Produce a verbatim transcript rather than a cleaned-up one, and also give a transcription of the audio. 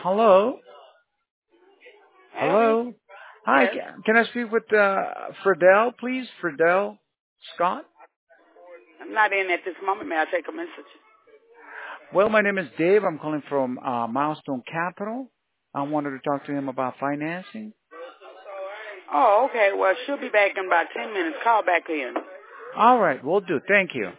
Hello? Abby? Hello? Hi, Yes. ca- can I speak with uh, Fredell, please? Fredell Scott? I'm not in at this moment. May I take a message? Well, my name is Dave. I'm calling from uh, Milestone Capital. I wanted to talk to him about financing. Oh, okay. Well, she'll be back in about ten minutes. Call back in. All right, we'll do. Thank you.